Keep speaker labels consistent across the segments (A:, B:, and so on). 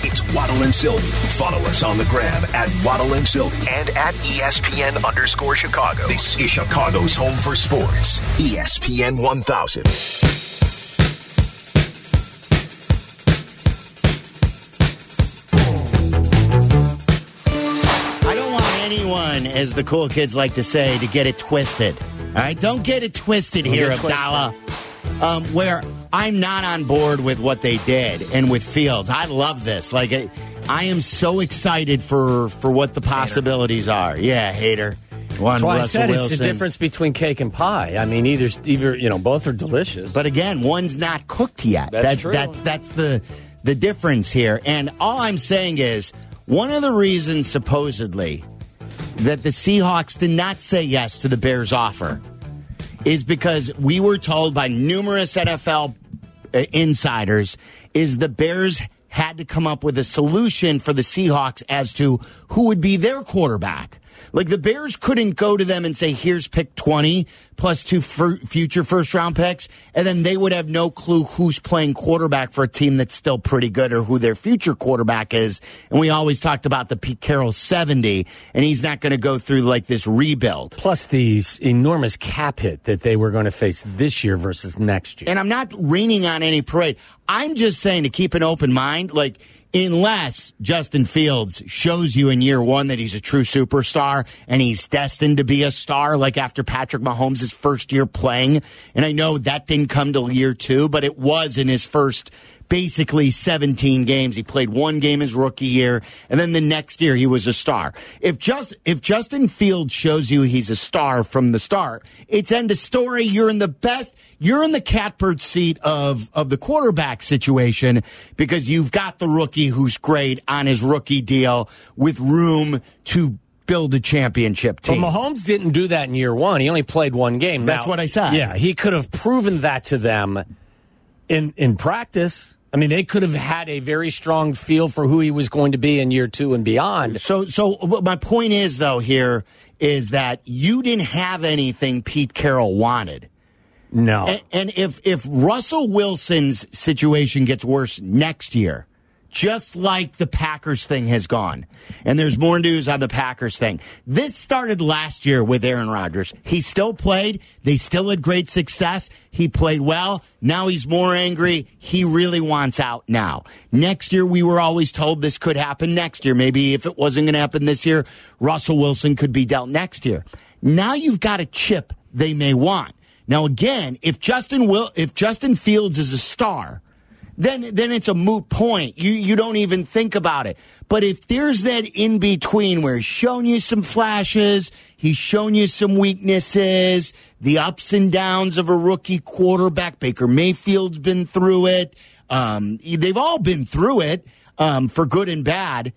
A: It's Waddle and Sylvie. Follow us on the gram at Waddle and Sylvie and at ESPN_Chicago. This is Chicago's home for sports. ESPN 1000.
B: I don't want anyone, as the cool kids like to say, to get it twisted. All right? Don't get it twisted here, Abdallah. Where I'm not on board with what they did and with Fields. I love this. Like, I am so excited for what the possibilities are. Yeah, hater.
C: That's why I said it's the difference between cake and pie. I mean, either both are delicious.
B: But again, one's not cooked yet.
C: That's true.
B: That's the difference here. And all I'm saying is, one of the reasons, supposedly, that the Seahawks did not say yes to the Bears' offer is because we were told by numerous NFL insiders is the Bears had to come up with a solution for the Seahawks as to who would be their quarterback. Like, the Bears couldn't go to them and say, here's pick 20 plus 2 future first-round picks, and then they would have no clue who's playing quarterback for a team that's still pretty good or who their future quarterback is. And we always talked about the Pete Carroll 70, and he's not going to go through, like, this rebuild.
C: Plus the enormous cap hit that they were going to face this year versus next year.
B: And I'm not raining on any parade. I'm just saying to keep an open mind, like, unless Justin Fields shows you in year one that he's a true superstar and he's destined to be a star, like after Patrick Mahomes' first year playing. And I know that didn't come till year two, but it was in his first basically 17 games. He played one game his rookie year, and then the next year he was a star. If Justin Fields shows you he's a star from the start, it's end of story. You're in the catbird seat of the quarterback situation because you've got the rookie who's great on his rookie deal with room to build a championship team.
C: But Mahomes didn't do that in year one. He only played one game.
B: That's what I said.
C: Yeah, he could have proven that to them in practice. I mean, they could have had a very strong feel for who he was going to be in year two and beyond.
B: So my point is, though, here is that you didn't have anything Pete Carroll wanted.
C: No.
B: And if Russell Wilson's situation gets worse next year, just like the Packers thing has gone, and there's more news on the Packers thing. This started last year with Aaron Rodgers. He still played. They still had great success. He played well. Now he's more angry. He really wants out now. Next year, we were always told this could happen next year. Maybe if it wasn't going to happen this year, Russell Wilson could be dealt next year. Now you've got a chip they may want. Now, again, if Justin Fields is a star, then it's a moot point. You don't even think about it. But if there's that in-between where he's shown you some flashes, he's shown you some weaknesses, the ups and downs of a rookie quarterback, Baker Mayfield's been through it. They've all been through it for good and bad.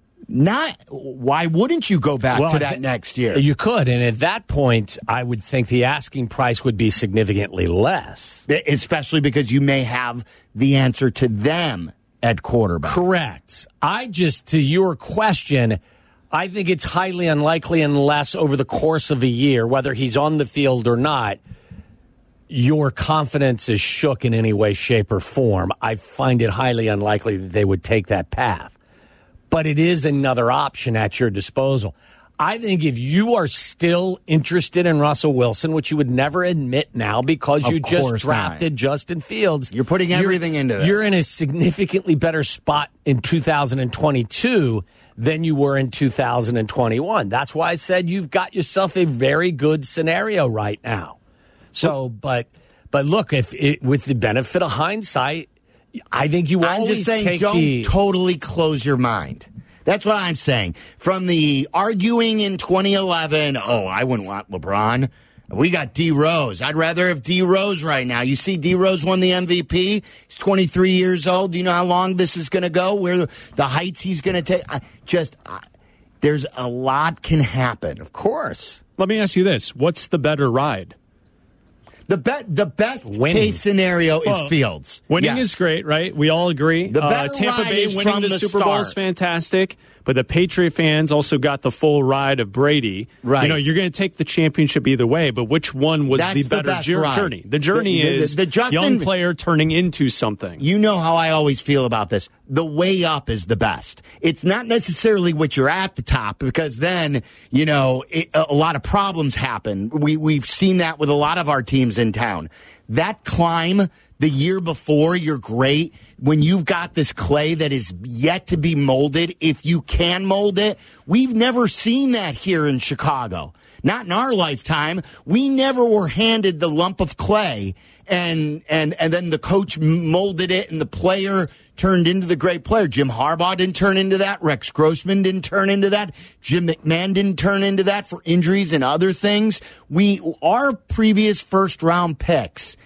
B: Why wouldn't you go back to that next year?
C: You could, and at that point, I would think the asking price would be significantly less.
B: Especially because you may have the answer to them at quarterback.
C: Correct. To your question, I think it's highly unlikely unless over the course of a year, whether he's on the field or not, your confidence is shook in any way, shape, or form. I find it highly unlikely that they would take that path. But it is another option at your disposal. I think if you are still interested in Russell Wilson, which you would never admit now because you just drafted Justin Fields.
B: You're putting everything into this.
C: You're in a significantly better spot in 2022 than you were in 2021. That's why I said you've got yourself a very good scenario right now. So, but look, with the benefit of hindsight, I think you always
B: don't totally close your mind. That's what I'm saying. From the arguing in 2011, I wouldn't want LeBron. We got D Rose. I'd rather have D Rose right now. You see D Rose won the MVP. He's 23 years old. Do you know how long this is going to go? Where the heights he's going to take? There's a lot can happen.
C: Of course.
D: Let me ask you this. What's the better ride?
B: The best case scenario is Fields.
D: Winning is great, right? We all agree.
B: The better
D: Tampa
B: ride
D: Bay
B: is
D: winning
B: from
D: the Super Bowl is fantastic, but the Patriot fans also got the full ride of Brady.
B: Right.
D: You know, you're going to take the championship either way, but which one was the better journey? The journey is the young player turning into something.
B: You know how I always feel about this. The way up is the best. It's not necessarily what you're at the top, because then, you know, a lot of problems happen. We've seen that with a lot of our teams in town. That climb the year before, you're great. When you've got this clay that is yet to be molded, if you can mold it, we've never seen that here in Chicago. Not in our lifetime. We never were handed the lump of clay and then the coach molded it and the player turned into the great player. Jim Harbaugh didn't turn into that. Rex Grossman didn't turn into that. Jim McMahon didn't turn into that for injuries and other things. Our previous first round picks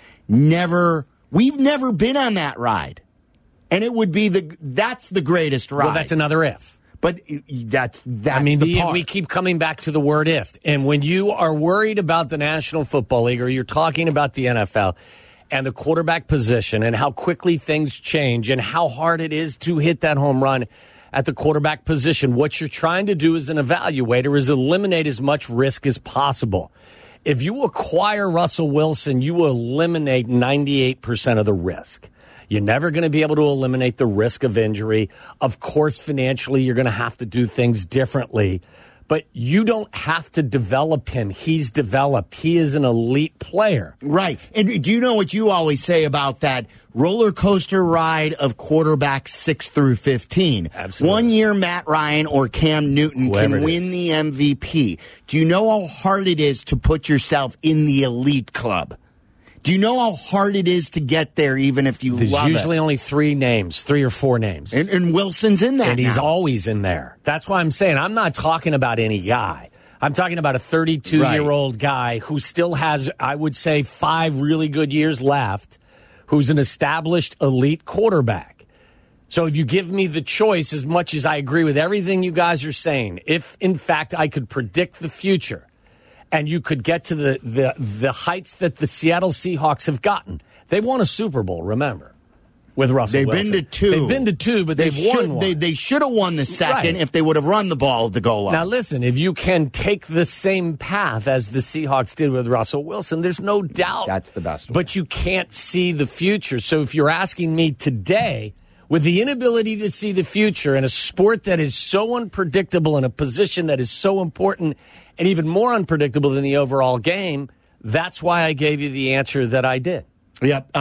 B: we've never been on that ride. And it would be that's the greatest ride.
C: Well, that's another if.
B: But that's
C: I mean,
B: the part.
C: We keep coming back to the word if. And when you are worried about the National Football League or you're talking about the NFL and the quarterback position and how quickly things change and how hard it is to hit that home run at the quarterback position, what you're trying to do as an evaluator is eliminate as much risk as possible. If you acquire Russell Wilson, you will eliminate 98% of the risk. You're never going to be able to eliminate the risk of injury. Of course, financially, you're going to have to do things differently. But you don't have to develop him. He's developed. He is an elite player.
B: Right. And do you know what you always say about that roller coaster ride of quarterbacks 6 through 15?
C: Absolutely.
B: 1 year Matt Ryan or Cam Newton can win the MVP. Do you know how hard it is to put yourself in the elite club? Do you know how hard it is to get there, even if you love it?
C: There's usually only 3 or 4 names.
B: And Wilson's in that.
C: And he's always in there. That's why I'm saying I'm not talking about any guy. I'm talking about a 32-year-old guy who still has, I would say, 5 really good years left, who's an established elite quarterback. So if you give me the choice, as much as I agree with everything you guys are saying, if, in fact, I could predict the future, and you could get to the heights that the Seattle Seahawks have gotten. They've won a Super Bowl, remember, with Russell Wilson.
B: They've been to 2.
C: They've been to 2, but they've won one.
B: They should have won the second if they would have run the ball at the goal line.
C: Now, listen, if you can take the same path as the Seahawks did with Russell Wilson, there's no doubt.
B: That's the best one.
C: But you can't see the future. So if you're asking me today, with the inability to see the future in a sport that is so unpredictable, in a position that is so important and even more unpredictable than the overall game, that's why I gave you the answer that I did.
B: Yep.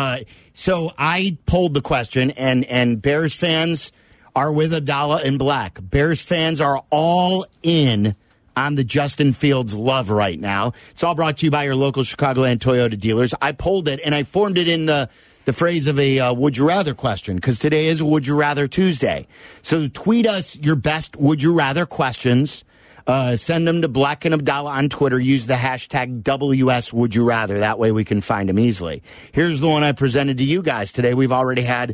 B: So I polled the question, and Bears fans are with Abdallah and Black. Bears fans are all in on the Justin Fields love right now. It's all brought to you by your local Chicagoland Toyota dealers. I polled it, and I formed it in the phrase of a would you rather question, because today is Would You Rather Tuesday. So tweet us your best would you rather questions. Send them to Black and Abdallah on Twitter. Use the hashtag WS Would You Rather. That way we can find them easily. Here's the one I presented to you guys today. We've already had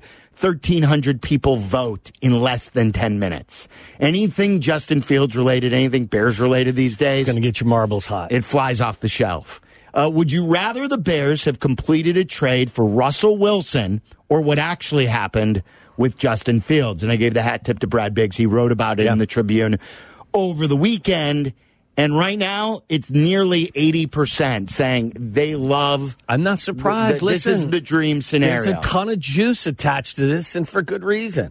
B: 1,300 people vote in less than 10 minutes. Anything Justin Fields related, anything Bears related these days,
C: It's going to get your marbles hot.
B: It flies off the shelf. Would you rather the Bears have completed a trade for Russell Wilson or what actually happened with Justin Fields? And I gave the hat tip to Brad Biggs. He wrote about it in the Tribune over the weekend. And right now, it's nearly 80% saying they love.
C: I'm not surprised. Listen,
B: this is the dream scenario.
C: There's a ton of juice attached to this, and for good reason.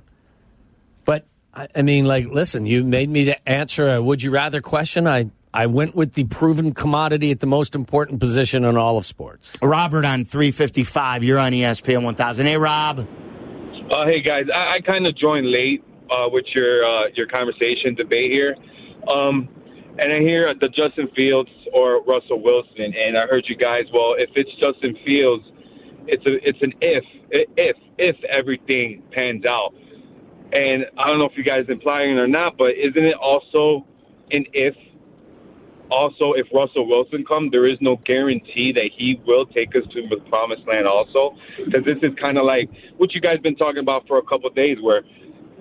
C: But, I mean, like, listen, you made me to answer a would you rather question. I went with the proven commodity at the most important position in all of sports.
B: Robert on 355. You're on ESPN 1000. Hey, Rob.
E: Hey, guys. I kind of joined late with your conversation debate here. And I hear the Justin Fields or Russell Wilson, and I heard you guys, well, if it's Justin Fields, it's an if everything pans out. And I don't know if you guys are implying it or not, but isn't it also an if? Also, if Russell Wilson comes, there is no guarantee that he will take us to the promised land also. Because this is kind of like what you guys been talking about for a couple of days, where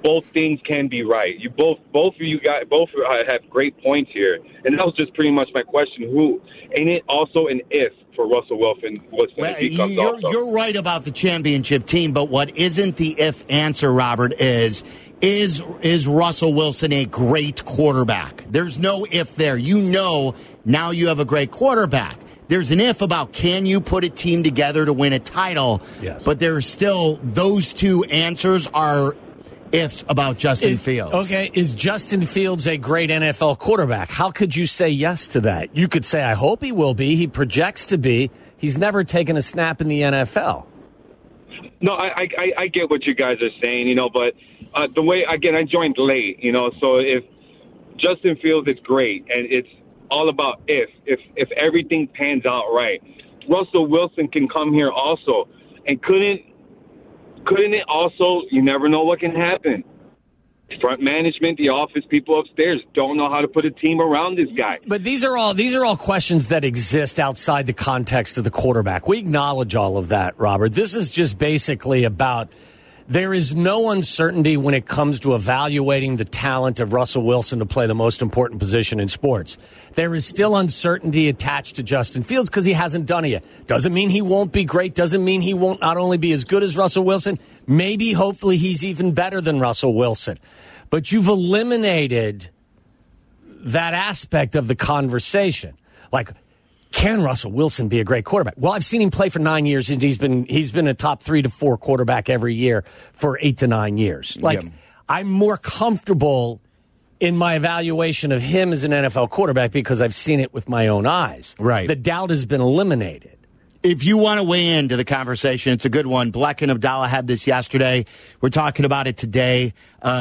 E: both things can be right. You both of you guys have great points here, and that was just pretty much my question. Ain't it also an if for Russell Wilson?
B: You're right about the championship team, but what isn't the if answer, Robert, is Russell Wilson a great quarterback? There's no if there. Now you have a great quarterback. There's an if about can you put a team together to win a title,
C: yes.
B: But there's still those two answers are ifs about Justin Fields.
C: Okay, is Justin Fields a great NFL quarterback? How could you say yes to that? You could say, I hope he will be. He projects to be. He's never taken a snap in the NFL.
E: No, I get what you guys are saying, but the way, again, I joined late, so if Justin Fields is great, and it's all about if everything pans out right. Russell Wilson can come here also, and couldn't it also, you never know what can happen. Front management, the office people upstairs don't know how to put a team around this guy.
C: But these are all questions that exist outside the context of the quarterback. We acknowledge all of that, Robert. This is just basically about there is no uncertainty when it comes to evaluating the talent of Russell Wilson to play the most important position in sports. There is still uncertainty attached to Justin Fields because he hasn't done it yet. Doesn't mean he won't be great. Doesn't mean he won't not only be as good as Russell Wilson, maybe, hopefully, he's even better than Russell Wilson. But you've eliminated that aspect of the conversation. Like, can Russell Wilson be a great quarterback? Well, I've seen him play for 9 years, and he's been a top 3 to 4 quarterback every year for 8 to 9 years. I'm more comfortable in my evaluation of him as an NFL quarterback because I've seen it with my own eyes.
B: Right.
C: The doubt has been eliminated.
B: If you want to weigh into the conversation, it's a good one. Bleck and Abdallah had this yesterday. We're talking about it today.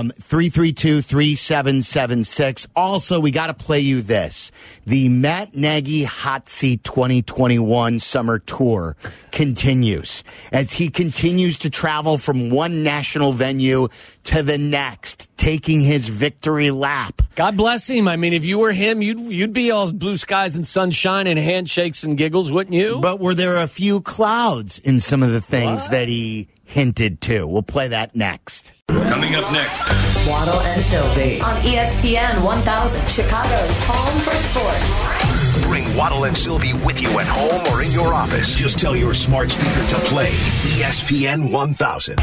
B: 332-3776. Also, we got to play you this. The Matt Nagy Hot Seat 2021 Summer Tour continues as he continues to travel from one national venue to the next, taking his victory lap.
C: God bless him. I mean, if you were him, you'd be all blue skies and sunshine and handshakes and giggles, wouldn't you?
B: But were there a few clouds in some of the things that he hinted to? We'll play that next.
A: Coming up next,
F: Waddle and Sylvie on ESPN 1000, Chicago's home for sports.
A: Bring Waddle and Sylvie with you at home or in your office. Just tell your smart speaker to play ESPN 1000.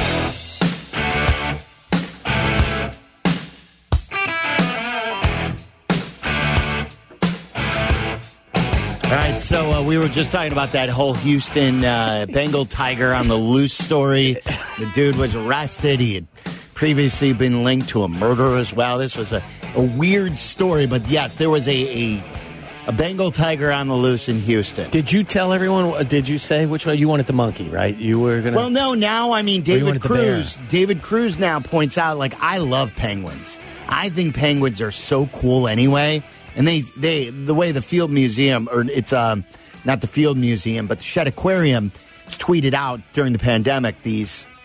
B: All right, so we were just talking about that whole Houston Bengal tiger on the loose story. The dude was arrested. He had previously been linked to a murder as well. This was a weird story, but yes, there was a Bengal tiger on the loose in Houston.
C: Did you tell everyone? Did you say which one? You wanted the monkey, right? You were going to...
B: Well, no, now, I mean, David Cruz now points out, like, I love penguins. I think penguins are so cool anyway. And they the way the Field Museum, or it's not the Field Museum, but the Shed Aquarium, tweeted out during the pandemic, they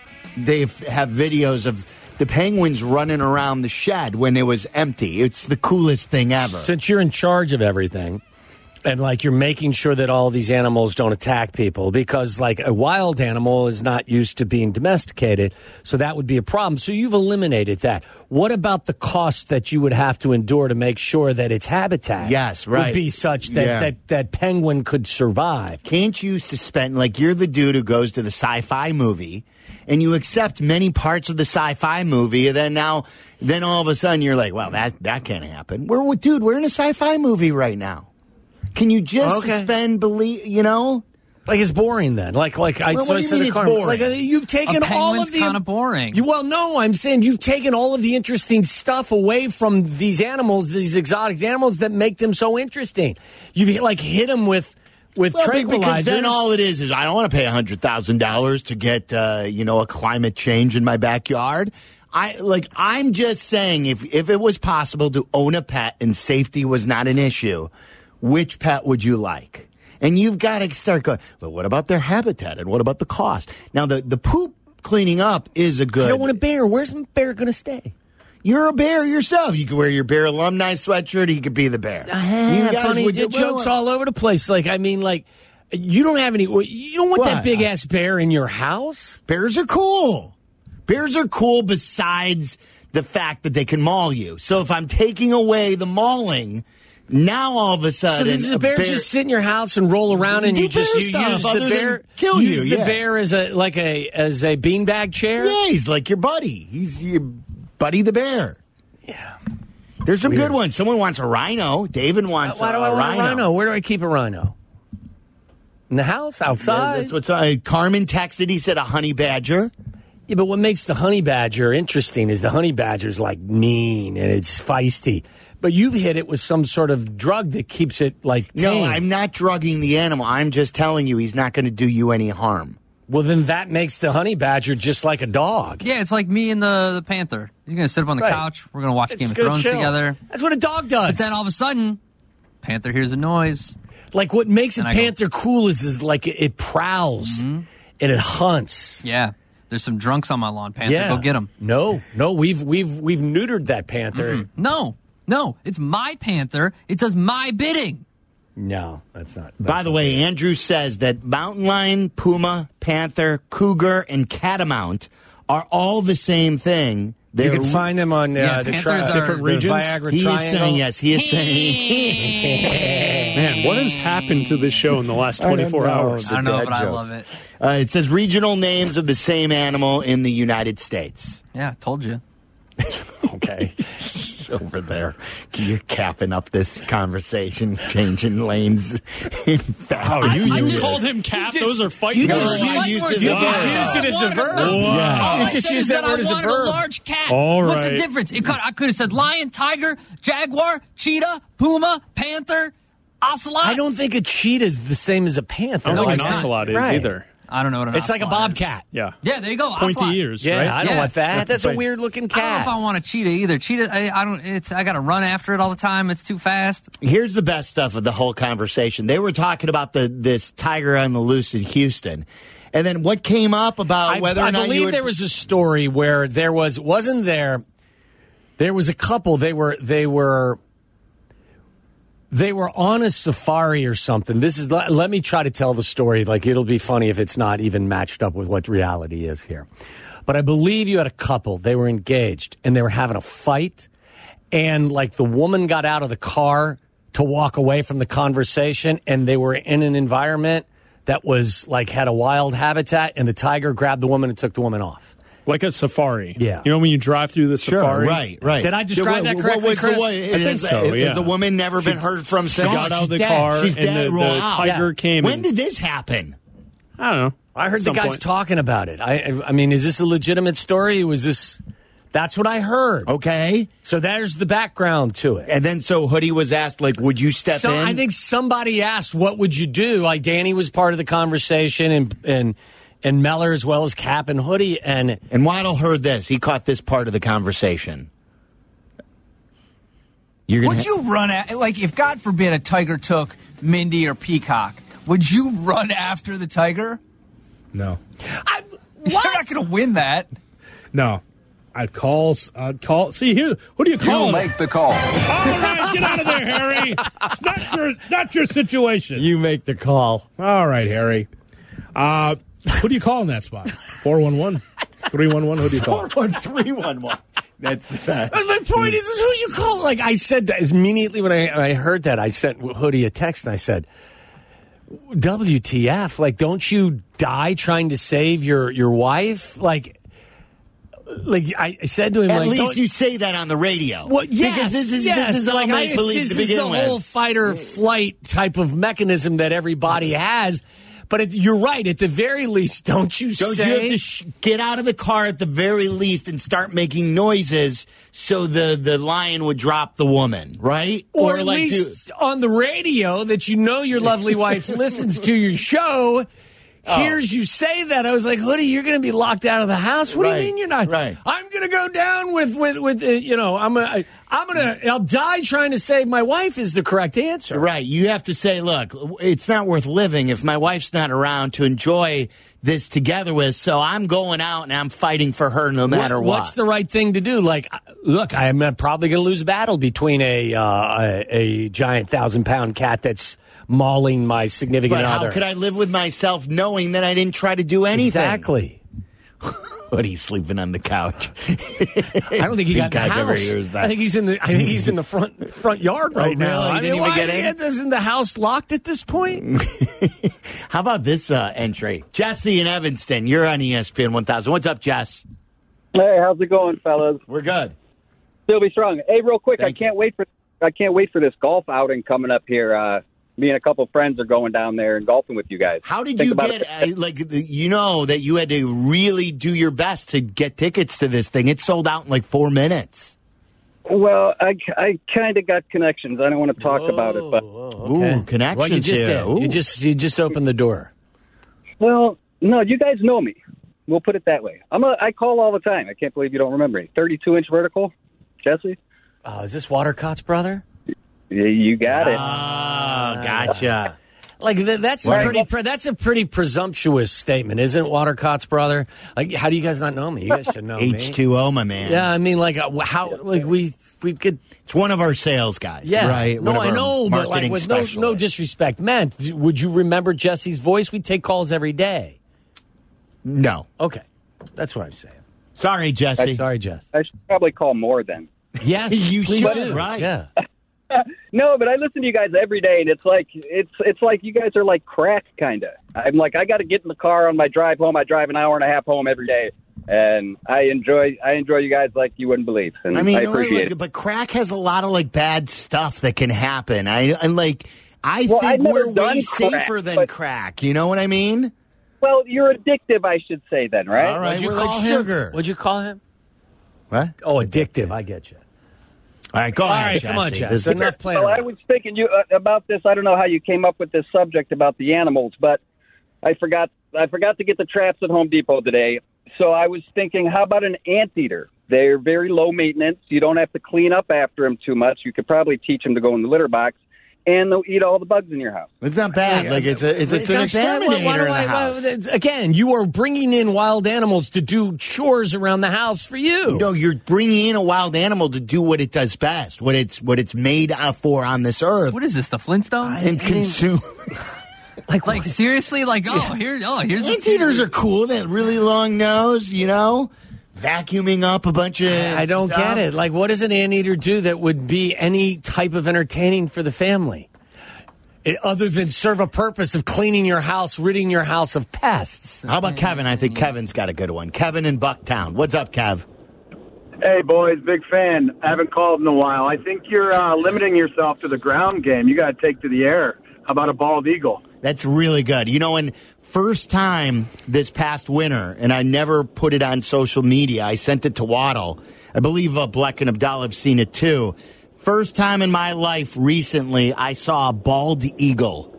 B: have videos of the penguins running around the shed when it was empty. It's the coolest thing ever.
C: Since you're in charge of everything, and like you're making sure that all these animals don't attack people, because like a wild animal is not used to being domesticated, so that would be a problem. So you've eliminated that. What about the cost that you would have to endure to make sure that its habitat would be such that penguin could survive?
B: Can't you suspend, like you're the dude who goes to the sci-fi movie and you accept many parts of the sci-fi movie, and then all of a sudden you're like, well, that can't happen. We're in a sci-fi movie right now. Can you just suspend belief,
C: Like it's boring then. Like
B: what do you mean it's boring?
C: Like you've taken all of the
G: kind of boring.
C: I'm saying you've taken all of the interesting stuff away from these animals, these exotic animals that make them so interesting. You've hit them with tranquilizers.
B: Because then all it is I don't want to pay $100,000 to get a climate change in my backyard. I'm just saying if it was possible to own a pet and safety was not an issue, which pet would you like? And you've got to start going, well, what about their habitat and what about the cost? Now, the poop cleaning up is a good...
C: I don't want a bear. Where's the bear going to stay?
B: You're a bear yourself. You could wear your Bear alumni sweatshirt. You could be the bear.
C: Funny jokes all over the place. You don't have any... You don't want that big-ass bear in your house?
B: Bears are cool. Bears are cool besides the fact that they can maul you. So if I'm taking away the mauling, now all of a sudden,
C: so does the bear just sit in your house and roll around, and you use the bear
B: kill you?
C: Use the bear as a beanbag chair?
B: Yeah, he's like your buddy. He's your buddy, the bear.
C: Yeah.
B: There's some good ones. Someone wants a rhino. David wants
C: Why do I want a rhino? Where do I keep a rhino? In the house? Outside?
B: That's what's Carmen texted. He said a honey badger.
C: Yeah, but what makes the honey badger interesting is the honey badger's like mean and it's feisty. But you've hit it with some sort of drug that keeps it like tame.
B: No, I'm not drugging the animal. I'm just telling you he's not going to do you any harm.
C: Well, then that makes the honey badger just like a dog.
G: Yeah, it's like me and the panther. He's going to sit up on the couch. We're going to watch Game of Thrones together.
C: That's what a dog does.
G: But then all of a sudden, panther hears a noise.
C: Like what makes a panther cool is like it prowls and it hunts.
G: Yeah. There's some drunks on my lawn, Panther. Yeah. Go get them.
C: No, we've neutered that panther.
G: No, it's my panther. It does my bidding.
C: No, that's not.
B: By the way, Andrew says that mountain lion, puma, panther, cougar, and catamount are all the same thing.
C: You can find them on
G: the
C: different regions.
B: Viagra he Triangle. Is saying yes. He is
D: saying. Man, what has happened to this show in the last 24 hours?
G: I don't know, but I love it.
B: It says regional names of the same animal in the United States.
G: Yeah, told you.
B: Okay. Over there. You're capping up this conversation, changing lanes fast.
D: Oh, you called him cap? Those are fighting words.
C: You just used it as a verb.
G: All I said is that I wanted a large cat.
D: All
G: What's the difference? I could have said lion, tiger, jaguar, cheetah, puma, panther, ocelot.
C: I don't think a cheetah is the same as a panther.
D: I don't think an ocelot is either.
G: I don't know what an
C: It's like a bobcat.
D: Yeah.
G: Yeah, there you go.
D: Pointy
G: ocelot.
D: ears,
C: yeah,
D: right?
C: I don't want that. That's a weird looking cat.
G: I don't know if I want a cheetah either. Cheetah, I got to run after it all the time. It's too fast.
B: Here's the best stuff of the whole conversation. They were talking about this tiger on the loose in Houston. And then what came up about whether or not
C: I believe there was a story where there was a couple. They were on a safari or something. Let me try to tell the story. Like, it'll be funny if it's not even matched up with what reality is here. But I believe you had a couple. They were engaged and they were having a fight. And like the woman got out of the car to walk away from the conversation, and they were in an environment that was like had a wild habitat, and the tiger grabbed the woman and took the woman off.
D: Like a safari.
C: Yeah.
D: You know when you drive through the safari?
B: Right.
C: Did I describe that correctly, Chris?
B: I think so, yeah. Has the woman never been heard from since?
D: She got out of the car,
B: She's
D: and
B: dead.
D: the tiger came.
B: When did this happen?
D: I don't know.
C: I heard the guys talking about it. I mean, is this a legitimate story? That's what I heard.
B: Okay.
C: So there's the background to it.
B: And then so Hoodie was asked, like, would you step in?
C: I think somebody asked, what would you do? Like, Danny was part of the conversation, and Meller, as well as Cap and Hoodie. And
B: Waddle heard this. He caught this part of the conversation.
H: Would you run if God forbid a tiger took Mindy or Peacock, would you run after the tiger?
I: No.
H: You're not going to win that.
I: No. I'd call. See, here, who do you call?
J: You make the call.
I: All right, get out of there, Harry. It's not your situation.
C: You make the call.
I: All right, Harry. Who do you call in that spot? 411? 311? Who do you call?
B: 41311. That's the best.
C: My point is who you call. Like I said, that immediately when I heard that, I sent Hoodie a text and I said, WTF? Like, don't you die trying to save your wife? Like I said to him,
B: at least you say that on the radio.
C: Well, yes,
B: because this is all make believe to begin with.
C: This is the whole fight or flight type of mechanism that everybody has. But you're right. At the very least, don't you have
B: to get out of the car at the very least and start making noises so the lion would drop the woman, right?
C: Or at least on the radio that your lovely wife listens to your show. Hears you say that. I was like, Hoodie, you're going to be locked out of the house? What do you mean you're not?
B: Right.
C: I'm going to go down with I'll die trying to save my wife is the correct answer.
B: Right. You have to say, look, it's not worth living if my wife's not around to enjoy this together with, so I'm going out and I'm fighting for her no matter what.
C: What's the right thing to do? Like, look, I'm probably going to lose a battle between a giant 1,000-pound cat that's mauling my significant other.
B: But how could I live with myself knowing that I didn't try to do anything?
C: Exactly.
B: Hoodie sleeping on the couch.
C: I don't think he got in the house. I think he's in the front yard right now.
B: He didn't even get in?
C: Isn't the house locked at this point?
B: How about this entry? Jesse in Evanston, you're on ESPN 1000. What's up, Jess?
J: Hey, how's it going, fellas?
B: We're good.
J: Still be strong. Hey, real quick, I can't wait for this golf outing coming up here. Me and a couple friends are going down there and golfing with you guys.
B: How did you get, that you had to really do your best to get tickets to this thing? It sold out in like 4 minutes.
J: Well, I kind of got connections. I don't want to talk about it, but
B: okay. Ooh, connections.
C: Well, you just did. You just opened the door.
J: Well, no, you guys know me. We'll put it that way. I call all the time. I can't believe you don't remember me. 32-inch vertical, Jesse.
C: Oh, is this Watercott's brother?
J: Yeah, you got it.
B: Oh, gotcha.
C: Like that's a pretty presumptuous statement, isn't it, Watercott's brother? Like, how do you guys not know me? You guys should know me.
B: H2O, my man.
C: Yeah, I mean, like how we could.
B: It's one of our sales guys.
C: Yeah,
B: right.
C: No, I know, but like with no disrespect, man. Would you remember Jesse's voice? We take calls every day.
B: No.
C: Okay, that's what I'm saying.
B: Sorry, Jesse.
C: Sorry, Jess.
J: I should probably call more then.
C: Yes,
B: you
C: should.
B: Do. Right.
C: Yeah.
J: No, but I listen to you guys every day, and it's like you guys are like crack, kind of. I'm like, I got to get in the car on my drive home. I drive an hour and a half home every day, and I enjoy you guys like you wouldn't believe. And I appreciate it.
B: But crack has a lot of like bad stuff that can happen. I think we're way safer than crack. You know what I mean?
J: Well, you're addictive, I should say then, right?
B: All right, we're like sugar.
C: What'd you call him?
B: What?
C: Oh, addictive. I get you.
B: All right, go ahead, Jesse.
C: Come on, Jesse. Enough playing
J: around. I was thinking about this. I don't know how you came up with this subject about the animals, but I forgot to get the traps at Home Depot today. So I was thinking, how about an anteater? They're very low maintenance. You don't have to clean up after them too much. You could probably teach them to go in the litter box, and they'll eat all the bugs in your house.
B: It's not bad. Like it's an exterminator in the house.
C: Again, you are bringing in wild animals to do chores around the house for you.
B: No, you're bringing in a wild animal to do what it does best, what it's made for on this earth.
H: What is this? The Flintstones?
B: And consume.
H: Like seriously? Like here's
B: anteaters are cool. That really long nose, you know. Vacuuming up a bunch of
C: I don't get it. Like, what does an anteater do that would be any type of entertaining for the family? Other than serve a purpose of cleaning your house, ridding your house of pests.
B: How about Kevin? I think Kevin's got a good one. Kevin in Bucktown. What's up, Kev?
K: Hey, boys. Big fan. I haven't called in a while. I think you're limiting yourself to the ground game. You got to take to the air. How about a bald eagle?
B: That's really good. You know, and first time this past winter, and I never put it on social media. I sent it to Waddle. I believe Bleck and Abdallah have seen it too. First time in my life recently, I saw a bald eagle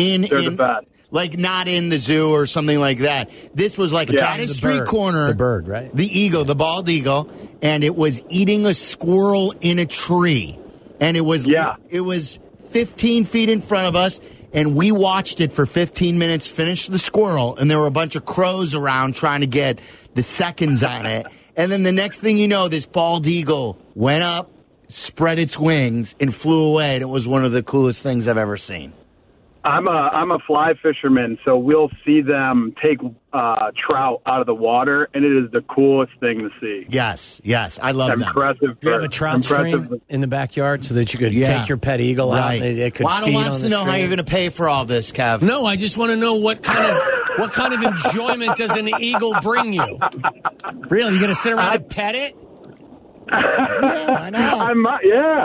B: like not in the zoo or something like that. This was like at a street corner.
C: The bird, right?
B: The eagle, the bald eagle, and it was eating a squirrel in a tree, and it was 15 feet in front of us. And we watched it for 15 minutes, finish the squirrel, and there were a bunch of crows around trying to get the seconds on it. And then the next thing you know, this bald eagle went up, spread its wings, and flew away. And it was one of the coolest things I've ever seen.
K: I'm a fly fisherman, so we'll see them take trout out of the water, and it is the coolest thing to see.
B: Yes, I love that.
K: Impressive.
C: Do you have a trout stream in the backyard so that you could take your pet eagle out and it could
B: Waddle
C: feed
B: wants
C: on
B: to know
C: stream?
B: how you're going to pay for all this, Kev.
C: No, I just want to know what kind of enjoyment does an eagle bring you? Really, you going to sit around and pet it?
B: Yeah, why not?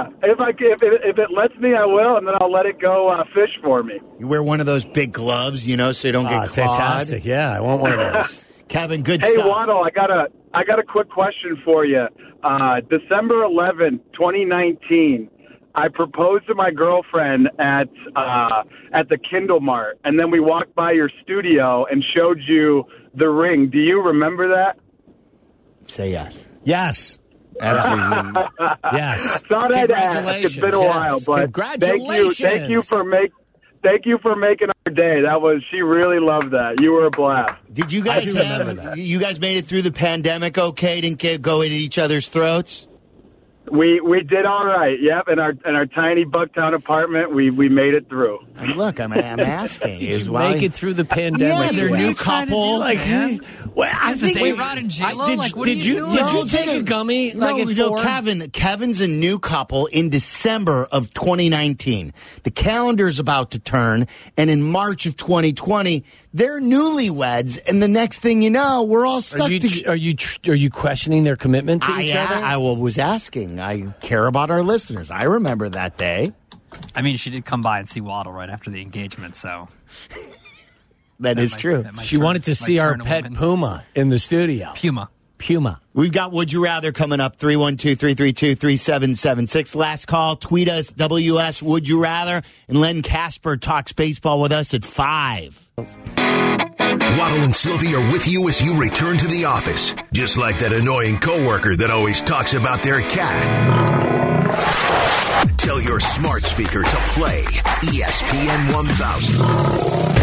K: If it lets me, I will, and then I'll let it go fish for me.
B: You wear one of those big gloves, you know, so you don't get clawed.
C: Fantastic! Yeah, I want one of those.
B: Kevin, good
K: stuff.
B: Hey,
K: Waddle, I got a quick question for you. December 11th, 2019. I proposed to my girlfriend at the Kindle Mart, and then we walked by your studio and showed you the ring. Do you remember that?
B: Say yes.
C: Yes.
B: Absolutely.
C: Yes.
K: Thought I'd ask. It's been a while, but
C: congratulations.
K: Thank you for making our day. She really loved that. You were a blast.
B: Did you guys you guys made it through the pandemic okay? Didn't go at each other's throats?
K: We did all right. Yep, in our tiny Bucktown apartment, we made it through.
B: Look, I'm asking.
C: Did you make it through the pandemic?
B: Yeah, they're new couple.
C: Well, I think
G: A-Rod and J-Lo.
C: Did you take a gummy?
B: Kevin's a new couple in December of 2019. The calendar's about to turn, and in March of 2020, they're newlyweds. And the next thing you know, we're all stuck.
C: Are you questioning their commitment to each other?
B: I was asking. I care about our listeners. I remember that day.
G: I mean, she did come by and see Waddle right after the engagement, so.
B: That is true.
C: She wanted to see our pet Puma in the studio. Puma.
B: We've got Would You Rather coming up, 312-332-3776. Last call, tweet us, WS Would You Rather. And Len Casper talks baseball with us at 5.
A: Waddle and Sylvie are with you as you return to the office. Just like that annoying coworker that always talks about their cat. Tell your smart speaker to play ESPN 1000.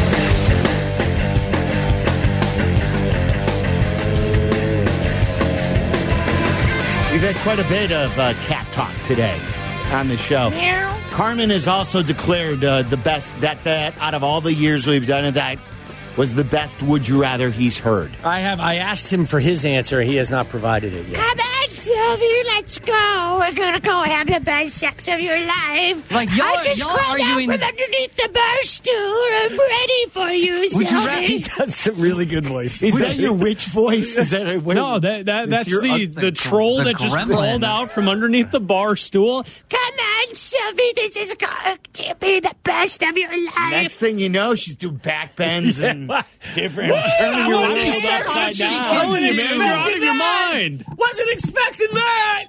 B: We've had quite a bit of cat talk today on the show.
L: Meow.
B: Carmen has also declared the best, that out of all the years we've done it, that was the best Would You Rather he's heard.
C: I asked him for his answer. He has not provided it yet.
L: Come on, Sylvie, let's go. We're going to go have the best sex of your life.
G: Like,
L: I just crawled out from underneath the bar stool. I'm ready for you, Sylvie.
C: He does some really good voice.
B: Is that your witch voice? Is that
D: no, that's the troll that just crawled out from underneath the bar stool.
L: Come on, Sylvie, this is going to be the best of your life.
B: Next thing you know, she's doing back bends and different. Turning your wrist upside down.
D: You're out of your mind.
C: Wasn't expecting that.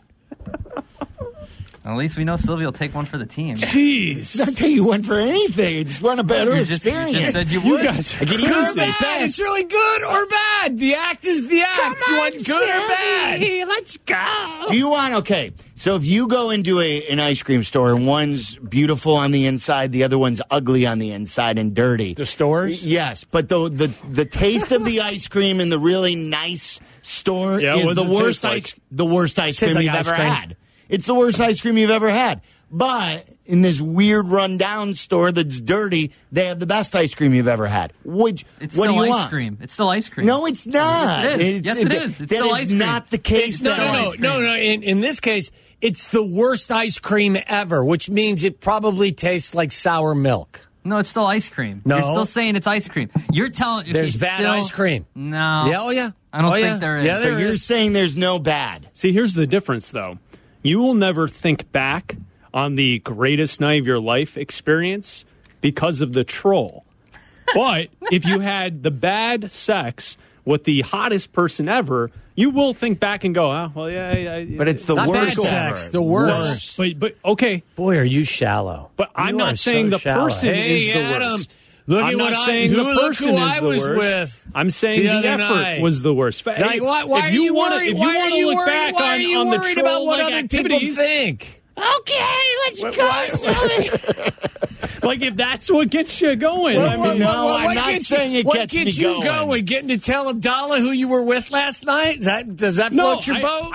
G: At least we know Sylvia will take one for the team.
B: Jeez. I'll take you one for anything. I just want a better experience.
G: You just said you would.
D: You guys are
C: good or bad. It's really good or bad. The act is the act.
L: Come
C: you
L: on,
C: want good
L: Sylvie,
C: or bad?
L: Let's go.
B: Do you want, okay, so if you go into an ice cream store and one's beautiful on the inside, the other one's ugly on the inside and dirty.
C: The stores?
B: Yes, but the taste of the ice cream in the really nice store is the worst ice cream you've ever had. It's the worst ice cream you've ever had. But in this weird rundown store that's dirty, they have the best ice cream you've ever had. What do you want?
G: Cream. It's still ice cream.
B: No, it's not.
G: Yes, it is. Yes, it is. It's still ice cream.
B: That is not the case.
C: No. In this case, it's the worst ice cream ever, which means it probably tastes like sour milk.
G: No, it's still ice cream.
C: No.
G: You're still saying it's ice cream. You're telling
C: there's bad ice cream.
G: No.
C: Yeah, oh yeah.
G: I don't think there is.
C: Yeah,
B: so you're saying there's no bad.
D: See, here's the difference, though. You will never think back on the greatest night of your life experience because of the troll. But if you had the bad sex with the hottest person ever, you will think back and go, oh, well, yeah.
B: But it's the worst
C: sex, the worst.
D: But okay.
C: Boy, are you shallow.
D: But I'm not saying the person is the worst.
C: Look
D: I'm
C: at
D: not
C: what
D: saying the person is the worst.
C: With
D: I'm saying the effort was the worst.
C: Like, why are you worried? Why are you worried? Why are you worried about what other people think?
L: Okay, let's go, Sylvie.
D: Like, if that's what gets you going.
B: I'm not saying it gets me going.
C: What gets you going? Getting to tell Abdallah who you were with last night? Does that float your boat?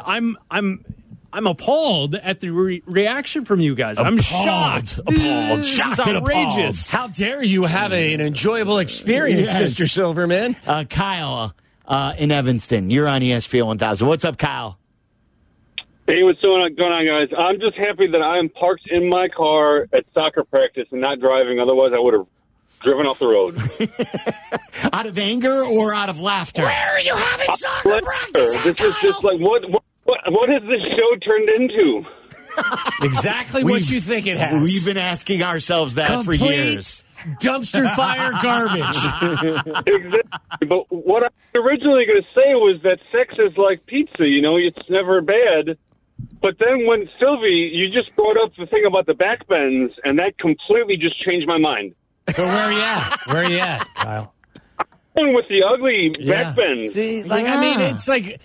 D: I'm appalled at the reaction from you guys. I'm shocked.
B: Appalled.
D: This
B: Shocked
D: is
B: and
D: outrageous.
C: How dare you have an enjoyable experience, Mr. Silverman?
B: Kyle in Evanston, you're on ESPN 1000. What's up, Kyle?
E: Hey, what's going on, guys? I'm just happy that I'm parked in my car at soccer practice and not driving. Otherwise, I would have driven off the road.
B: Out of anger or out of laughter?
L: Where are you having soccer practice at,
E: This is just like, what has this show turned into?
C: Exactly what you think it has.
B: We've been asking ourselves that for years.
C: Dumpster fire garbage.
E: Exactly. But what I was originally going to say was that sex is like pizza. You know, it's never bad. But then when Sylvie, you just brought up the thing about the back bends, and that completely just changed my mind.
C: So where are you at? Where are you at, Kyle?
E: I'm with the ugly back bends.
C: See, I mean, it's like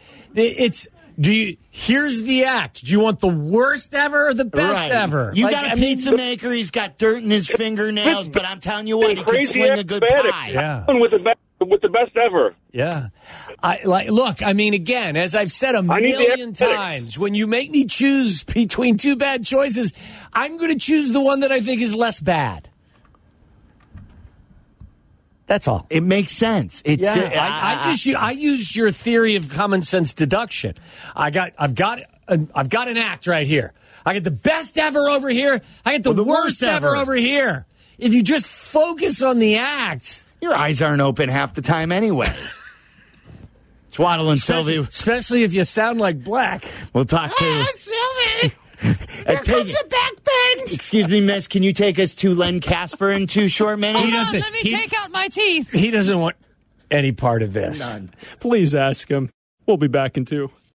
C: here's the act. Do you want the worst ever or the best ever?
B: You got a pizza maker. He's got dirt in his fingernails, but I'm telling you what, he can sling a good pie.
C: Yeah.
E: With the best ever.
C: Yeah. Look, I mean, again, as I've said a million times, when you make me choose between two bad choices, I'm going to choose the one that I think is less bad. That's all.
B: It makes sense. It's
C: I used your theory of common sense deduction. I've got an act right here. I get the best ever over here. I get the worst ever over here. If you just focus on the act,
B: your eyes aren't open half the time anyway. It's Waddle and Sylvie.
C: Especially if you sound like Black.
B: We'll talk to
L: Sylvie. Here comes a back bend.
B: Excuse me, miss. Can you take us to Len Casper in 2 short minutes?
G: Let me take out my teeth.
C: He doesn't want any part of this.
D: None. Please ask him. We'll be back in 2.